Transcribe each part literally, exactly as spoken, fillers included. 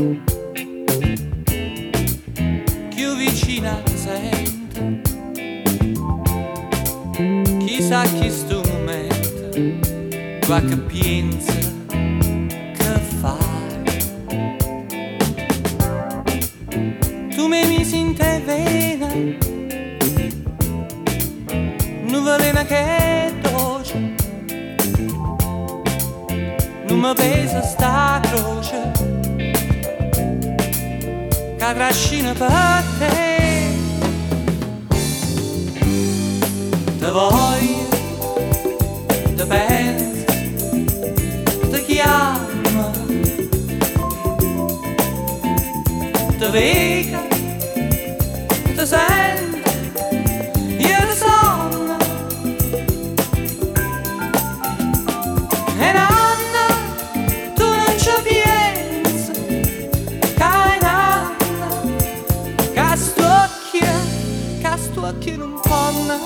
più vicina sento, chissà chi sto momento, qua che pensa, che fai. Tu mi misi in te vena, non velena che dolce, non mi pesa sta croce, che trascina per te. Te voglio, te penso, te chiamo, te vedo, te sento, io te sono. E nanna, tu non ci pensi, che nanna, che sto occhio, che sto occhio non fanno.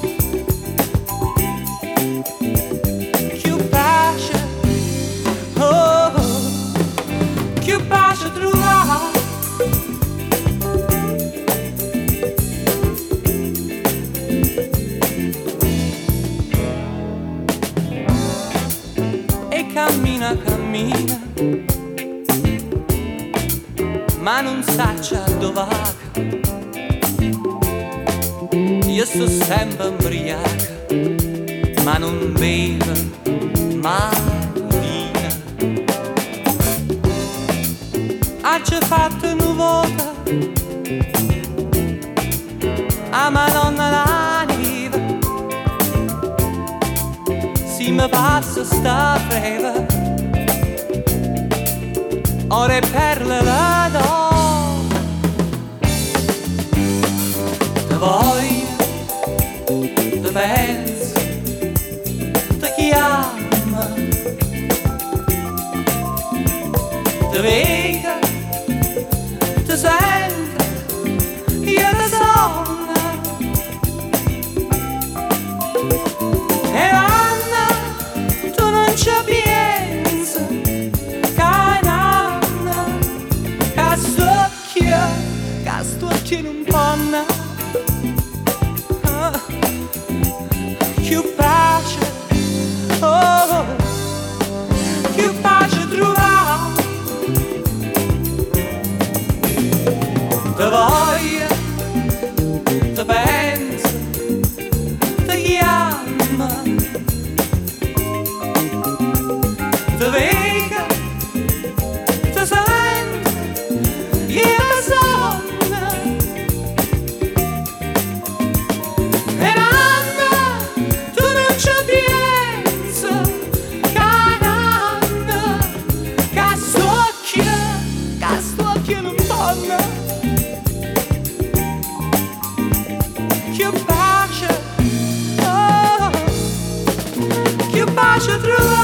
Cammina, cammina, ma non saccia dove va. Io sto sempre ubriaca, ma non bevo mai vino. Ha già fatto nuvosa, a Madonna la neve, si mi passa sta freva, ore perle la do. Te voglio, te penso, te chiamo, te vedo, te sento, io te sono. E Anna, tu non ci pensi, che nanna, che sto occhio, che sto occhio non panna. Ah, più pace, oh, più pace trova. Te voglio, te penso, te chiamo, te vedo, te sento, io te sono. E nanna, tu non ci pensi, che nanna, che sto occhio, che sto occhio non fanno. Più pace, oh, più pace trova.